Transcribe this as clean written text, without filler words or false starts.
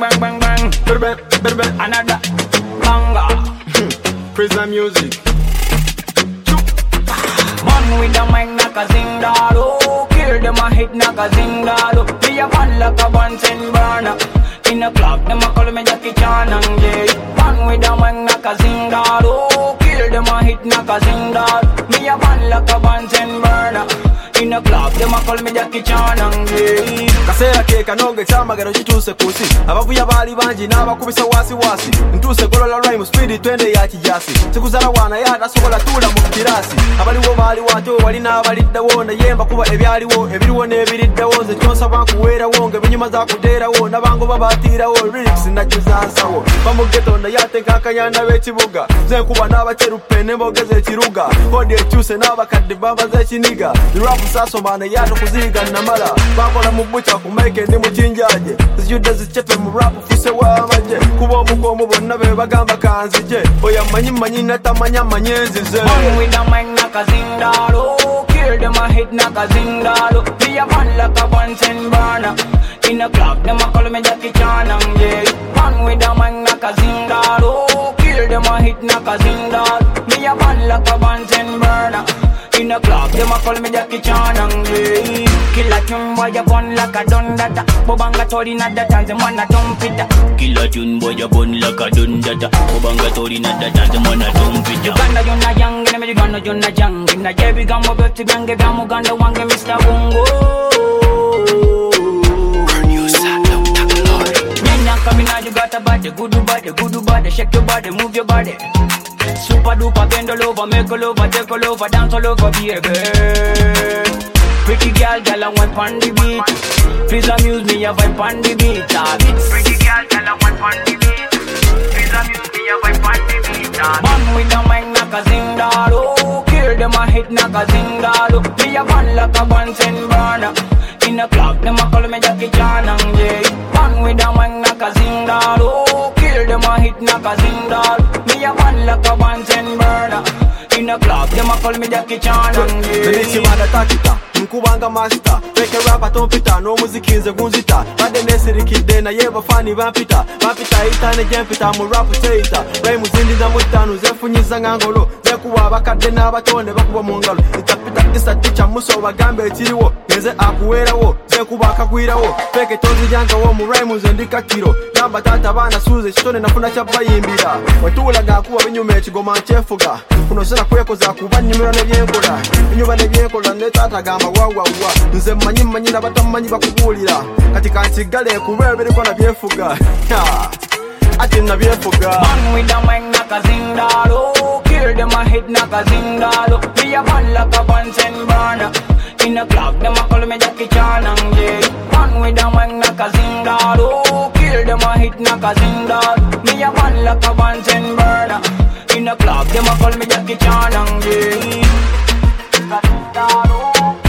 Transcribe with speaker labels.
Speaker 1: bang, bang, bang. Another banger.
Speaker 2: Prison music.
Speaker 1: Man with a mic knock a zing dalo. Kill them a hit knock a zing dalo. Be a man like a Bunsen burner. In a club, them a call me Jackie Chan and Jay. Man with a mic knock a zing dalo. Kill them a hit knock a zing dalo. Me a man like a Bunsen burner. In a club, them a call me Jackie Chan and Jay.
Speaker 2: Kaseera ke kanoge kyamagero kituse kusi abavuya bali bangi n'abakubisa wasi ntuse golola rhyme speed twende ya kijasi sikuzala wana yada sokola tula mu kirasi abaliwo bali wato wali n'abaliddewo nayemba kuba ebyaliwo ebiriwo n'ebiriddewo nze kyonsa bankuweerawo ng'ebinyuma zakuteerawo n'abango babatirawo lyrics najuzansawo bamugeto nayate nkakanyana b'ekibuga zenkuba n'abacerupe n'embogeza ekiruga kodi ekyuse n'abakadde bamba z'ekiniga rap sasomane yato kuziga namala bakola mu bucha kumeke ndi mukinjaje zijudde zicepe mu rap fuse w'amaje kuba omukomu bonna be bagamba kanzije oya manyi natamanya manyenzize
Speaker 1: Man with a mic knock a zing dalo. Kill them a hit knock a zing dalo. Be a man like a Bunsen burner. In a club, them a call me Jackie Chan and Jay. Man with a mic knock a zing dalo. Kill them a hit knock a zing dalo. Be a man like a Bunsen burner. In a club, them a call me Jackie Chan and Jay. Kill a tune boy, you bun like a dundada. Bobanga tori na that and the man a dump it.
Speaker 3: Kill a tune boy, you bun like a dundada. Bobanga tori na that and the man a dump it.
Speaker 1: Uganda yonna young, and Uganda yonna young. In a jebi gamo beti gange gamu ganda wange Mr. Bongo. Nyanya kamina, you got a body, good body, shake your body, move your body. Super duper bend all over, make all over, take all over, dance all over, baby. Pretty girl, I want on the beat. Please amuse me, I vibe on the beat. Pretty girl, I want on the beat. Please amuse me, I vibe on the beat. Man with a mic knock a zing dalo. Kill them a hit knock a zing dalo. Be a man like a Bunsen burner. In a club, them a call me Jackie Chan and Jay. Man with a mic knock a zing dalo. Kill them a hit knock a zing dalo. Me a man like a Bunsen burner. In a club, them a call me Jackie Chan and Jay.
Speaker 2: Nilichimada takita nkubanga master fake rap tompita no muziki nze gunzita bade nesirikidde naye bafani bampita itane jempita mu rap teita rhyme zindi za mutanu zefunyiza ngangolo zekuba abakadde n'abatonde bakuba mu ngalo itapita disaticha muso bagambe ekiriwo nze akuweerawo zekuba akagwirawo fake tonzijangawo mu rhyme zendika kiro namba tata bana suze kitone nafuna kyabayimbira watulaga akuwa binyuma ekigoma nchefuga kuno sera kwekoza kuba nyumira nebyenkola binyuma nebyenkola ne tata gamba wawa nze manyi n'abatamanyi bakubulira kati kansigale kuba biriko na byefuga ati na byefuga.
Speaker 1: Man with a mic knock a zing dalo. Kill them a hit knock a zing dalo. Be a man like a Bunsen burner. In a club, them a call me Jackie Chan and Jay. Man with a mic knock a zing dalo. Kill them a hit knock a zing dalo. Me a man like a Bunsen burner. In a club, them a call me Jackie Chan and Jay.